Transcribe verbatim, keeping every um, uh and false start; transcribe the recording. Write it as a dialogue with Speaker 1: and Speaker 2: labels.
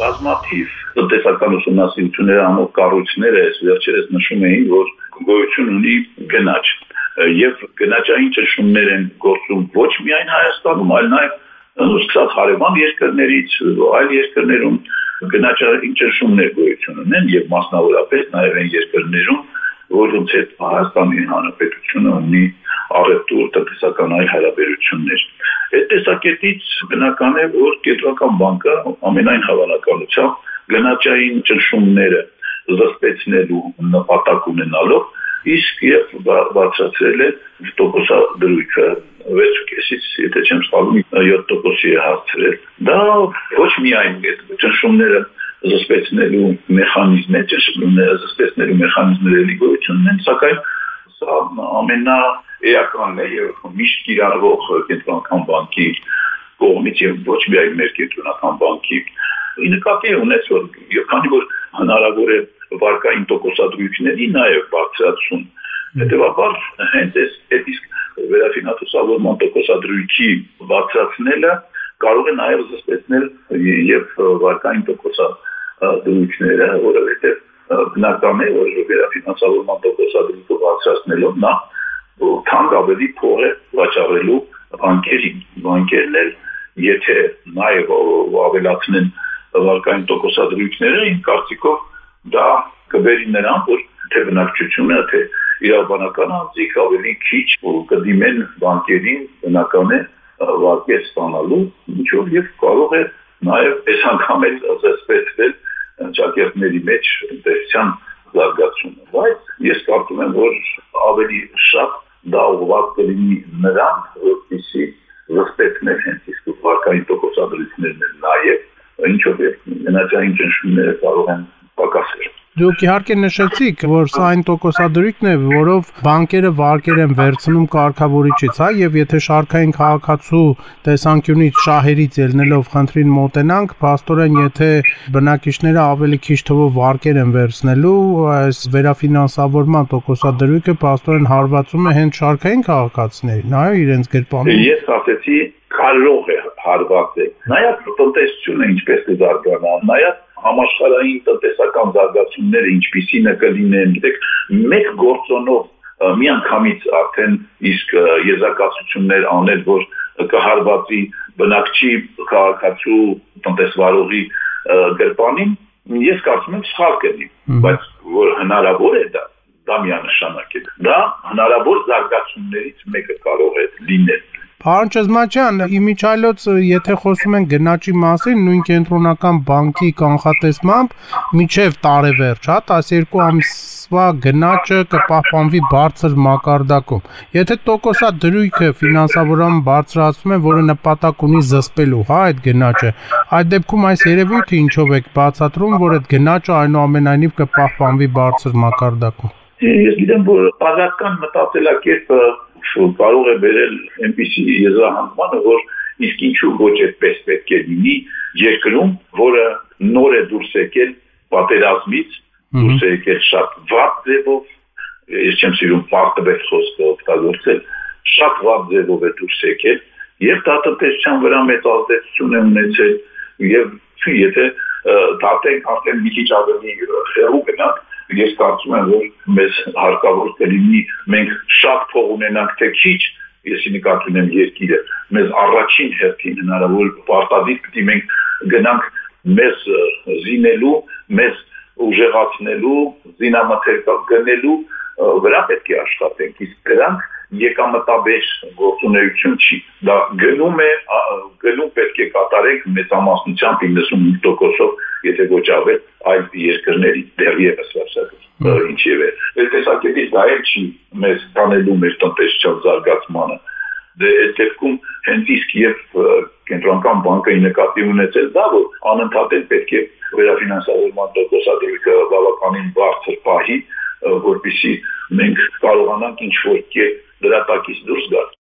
Speaker 1: բազմաթիվ տնտեսական ուսումնասիրություններ անող կառույցները այս վերջերս նշում էին, որ գոյություն ունի գնաճ եւ գնաճային ճնշումներ են գործում ոչ միայն Հայաստանում, այլ նաեւ սկսած հարևան երկրներից, այլ երկրներում գնաճային ճնշումներ գոյություն ունեն եւ մասնավորապես նաեւ այն երկրներում, որոնց հետ Հայաստանի Հանրապետությունը ունի առևտուր տնտեսական այլ հարաբերություններ։ Այդ տեսակետից բնական է, որ Կենտրոնական բանկը ամենայն հավանականությամբ գնաճային ճնշումները զսպեցնելու նպատակ ունենալով իսկ եւ բացատրել է տոկոսադրույքը վեց կեսից, եթե չեմ սխալվում, յոթ տոկոսի է հասցրել։ Դա ոչ միայն այդ ճնշումները զսպեցնելու մեխանիզմ է, ճնշումները զսպեցնելու մեխանիզմների գոյություն ունեն, սակայն սա ամենաէականն է եւ միշտ կիրառվող Կենտրոնական բանկի կողմից եւ ոչ միայն մեր Կենտրոնական բանկի նկատի ունես, որ եւ քանի որ հնարավոր է վարկային տոկոսադրույքների նաեւ բարձրացում, հետեւաբար հենց այս իսկ վերաֆինանսավորման տոկոսադրույքի բարձրացնելը կարող է նաեւ զսպեցնել եւ վարկային տոկոսադրույքները, որովհետեւ բնական է, որ վերաֆինանսավորման տոկոսադրույքը բարձրացնելով նա թանկ ավելի փող է վաճառելու բանկերին, բանկերն էլ եթե նաեւ ավելացնեն վարկային տոկոսադրույքները, իմ կարծիքով դա կբերի նրան, որ թե բնակչությունը, թե իրավաբանական անձիկ ավելի քիչ կդիմեն բանկերին բնական է վարկեր ստանալու, ինչով եւ կարող է նաեւ այս անգամ էլ զսպեցնել ճակերտների մեջ տնտեսության զարգացումը։ Բայց ես կարծում եմ, որ ավելի շատ դա ուղղված կլինի նրան, որպեսզի զսպեցնել հենց իսկ վարկային տոկոսադրույքներն նաեւ, ինչով գնաճային ճնշումները կարող են պակասել։
Speaker 2: Դուք իհարկե նշեցիք, որ սա այն տոկոսադրույքն է, որով բանկերը վարկեր են վերցնում կարգավորիչից, հա, եւ եթե շարքային քաղաքացու տեսանկյունից շահերից ելնելով խնդրին մոտենանք, փաստորեն եթե բնակիչները ավելի քիչ թվով վարկեր են վերցնելու, այս վերաֆինանսավորման տոկոսադրույքը փաստորեն հարվածում է հենց շարքային քաղաքացիներին, այո, իրենց գրպանում։
Speaker 1: Ես ասեցի, կարող է հարվածել։ Նայած տնտեսությունը ինչպես կզարգանա, նայած համաշխարհային տնտեսական զարգացումները ինչպիսին կլինեն, գիտեք, մեկ գործոնով միանգամից արդեն իսկ եզրակացություններ անել, որ կհարվածի բնակչի քաղաքացու տնտեսվարողի գրպանին, ես կարծում եմ սխալ կլինի, բայց որ հնարավոր է դա, դա միանշանակ է։ Դա հնարավոր զարգացումներից մեկը կարող է լինել։
Speaker 2: Պարոն Ճզմաչյան, իմիջիայլոց եթե խոսում են գնաճի մասին, նույն Կենտրոնական բանկի կանխատեսմամբ մինչև տարեվերջ, հա, տասներկու ամսվա գնաճը կպահպանվի բարձր մակարդակում։ Եթե տոկոսադրույքը ֆինանսավորման բարձրացում է, որը նպատակ ունի զսպելու, հա, այդ գնաճը, այդ դեպքում այս երևույթը ինչով է բացատրում, որ այդ գնաճը այնուամենայնիվ կպահպանվի բարձր մակարդակում։
Speaker 1: Ես գիտեմ, որ բազական մտածելակերպը կարող է բերել այնպիսի եզրահանգմանը, որ իսկ ինչու ոչ այդպես պետք է լինի երկրում, որը նոր է դուրս եկել պատերազմից, դուրս է եկել շատ վատ ձևով, ես չեմ սիրում պարտվեց խոսքը օգտագործել, շատ վատ ձևով է դուրս եկել, եւ դա տնտեսության վրա մեծ ազդեցություն է ունեցել, եւ եթե դատենք արդեն մի քիչ ավելի հեռու գնանք, ես կարծում եմ, որ մեզ հարկավոր կլինի մենք շատ փող ունենանք, թե քիչ, եսի նկատի ունեմ երկիրը, մեզ առաջին հերթին հնարավոր պարտադիր պիտի մենք գնանք մեզ զինելու, մեզ ուժեղացնելու, զինամթերք գնելու վրա պետք է աշխատենք, իսկ դրանք եկամտաբեր գործունեություն չի։ Դա գնում է, գնում պետք է կատարենք մեծամասնությամբ իննսունհինգ տոկոսով, եթե ոչ ավել այլ երկրների դեռևս վարշակը ինչևէ։ Այս տեսակետից դա էլ չի մեզ տանելու մեր տնտեսության զարգացմանը։ Դե այդ դեպքում հենց իսկ եւ Կենտրոնական բանկը նկատի ունեցել դա, որ անընդհատ պետք է վերաֆինանսավորման տոկոսադրույքը բավականին բարձր պահի, որպեսզի մենք կարողանանք ինչ-որ կերպ դրա տակից դուրս գալ։